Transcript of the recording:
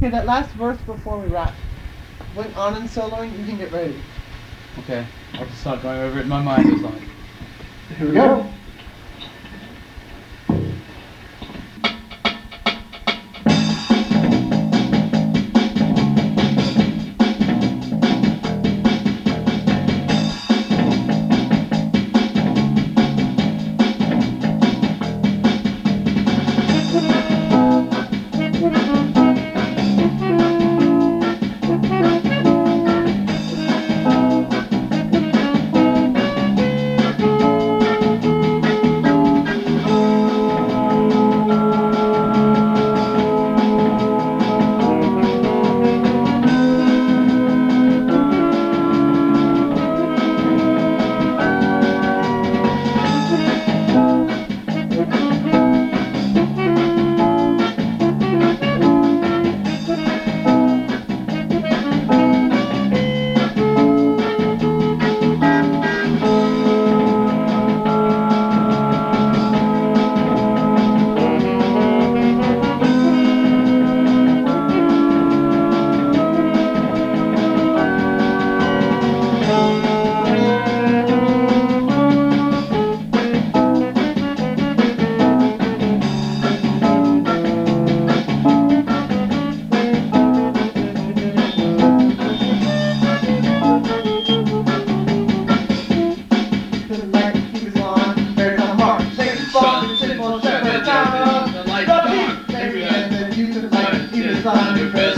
Okay, that last verse before we wrap. Went on and soloing, you can get ready. Okay, I'll just start going over it in my mind as long. Here we go. Keep it on,